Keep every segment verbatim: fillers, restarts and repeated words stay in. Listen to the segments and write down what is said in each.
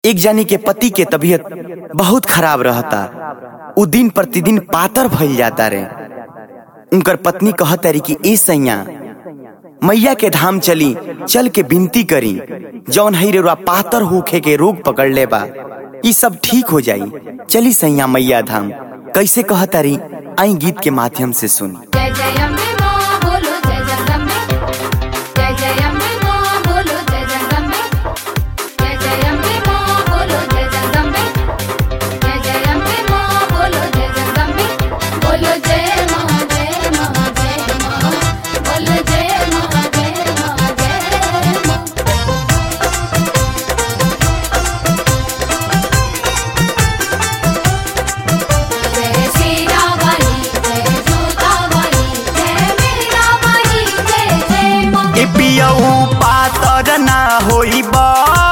एक जानी के पति के तबीयत बहुत खराब रहता। उ दिन प्रतिदिन पातर भइल जाता रे। उनकर पत्नी कहत रही कि ए सैया मैया के धाम चली, चल के विनती करी, जौन है रे पातर होखे के रोग पकड़ ले बा, ई सब ठीक हो जाई। चली सैया मैया धाम। कैसे कहत रही आई गीत के माध्यम से सुनी। जय जय अम्बे मां बोलो, जय जगदम्बे, जय जय अम्बे मां बोलो, जय जगदम्बे, जय जय अम्बे मां बोलो, जय जगदम्बे, जय जय अम्बे मां बोलो, जय जगदम्बे, बोलो जय मां जय मां जय मां, बोलो जय मां जय मां जय मां। जय सीता वाली, जय जोता वाली, जय मेरा वाली, जय जय मां। ए पियऊ पातर ना होइबा,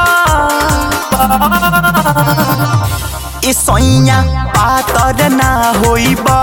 ए सैया पातर ना होइबा,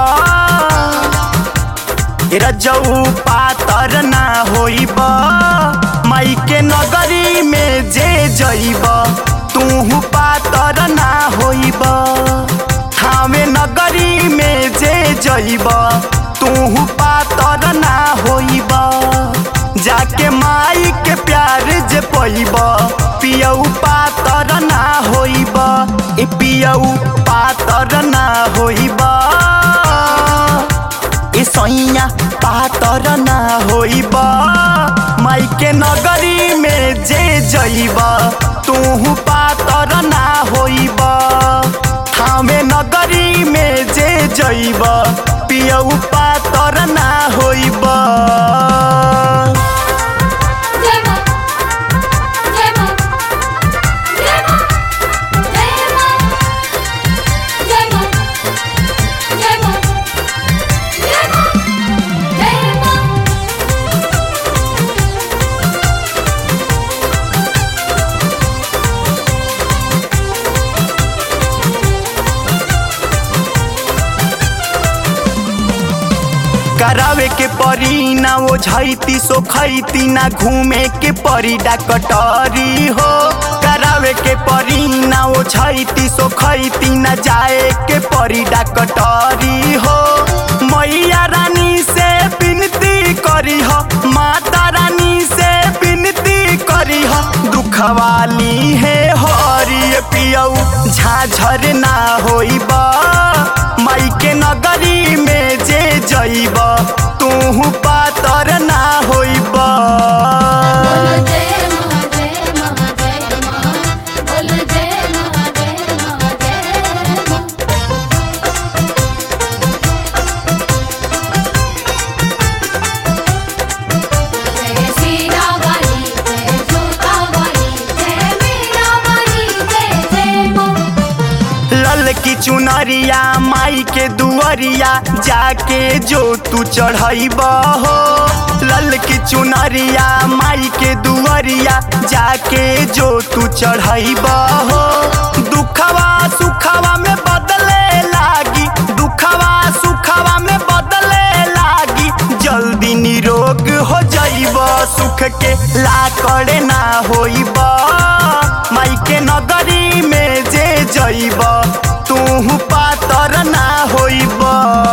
ए रजऊ पातर ना होइबा। माई के नगरी में जे जइबा, तू पातर ना होइबा। थावे नगरी में जे जइबा, तू पातर ना होइबा। जाके माई के प्यार जे पइबा, पियऊ पातर ना होइबा। ए पियऊ पातर ना होइबा, ए सैया पातर ना होइबा। माई के नगरी में जे जइबा, तू पातर ना होइबा। थावे नगरी में जे जइबा, पियऊ पातर ना होइबा। जय मां जय मां जय मां जय मां जय मां जय मां जय मां जय मां। करावे के परी ना वो झैती सो खैती, ना घूमे के परी डाकटरी हो। करावे के परी ना वो झैती सो खैती, ना जाए के परी डाकटरी हो। मैया रानी से विनती करी हो, माता रानी से विनती करी हो। दुखवाली है हरि पियऊ झाझर ना होइबा। माई के नगरी में जे जइबा, तू पातर ना होइबा। बोलो जय मां जय मां जय मां, बोलो जय मां जय मां जय मां। जय सीता वाली, जय जोता वाली, जय मेरा वाली, जय जय मां। लल की चुनरिया माई के दुअरिया, जाके जो तू चढ़ैबा हो। लल की चुनरिया माई के दुअरिया, जाके जो तू चढ़ैबा हो। दुखवा सुखवा में बदले लागी, दुखवा सुखवा में बदले लागी। जल्दी निरोग हो जाइबा, सुख के लाकड़े ना होइबा। माई के नगरी में जे जइबा, तू पातर ना होइबा।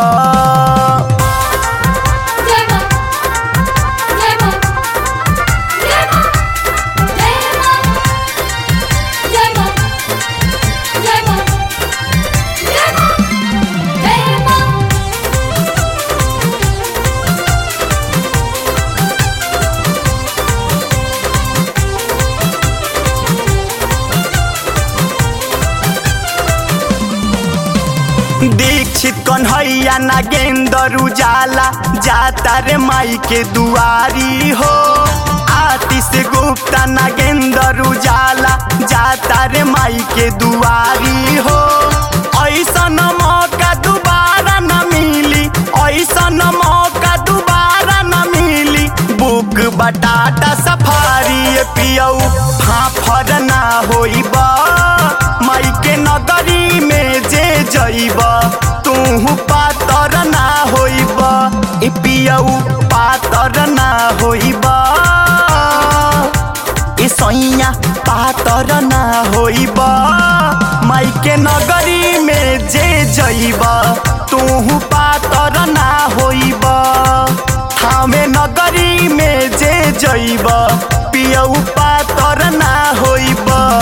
जय मां जय मां जय मां जय मां जय मां जय मां जय मां जय मां। दीक्षित कन्हैया नागेंद्र उजाला, जाता रे माई के दुआरी हो। आतिश गुप्ता नागेंद्र उजाला, जाता रे माई के दुआरी हो। ऐसन मौका दोबारा न मिली, ऐसन मौका दोबारा न मिली। बुक बटाटा सफारी पियऊ फाफर ना होइबा। माई के नगरी में जे जइबा, तू पातर ना होइबा। ए पियऊ पातर ना होइबा, ए सैया पातर ना होइबा। जइब तूहू पातर ना होइब थामे नगरी में जे जइब पियऊ पातर ना होइब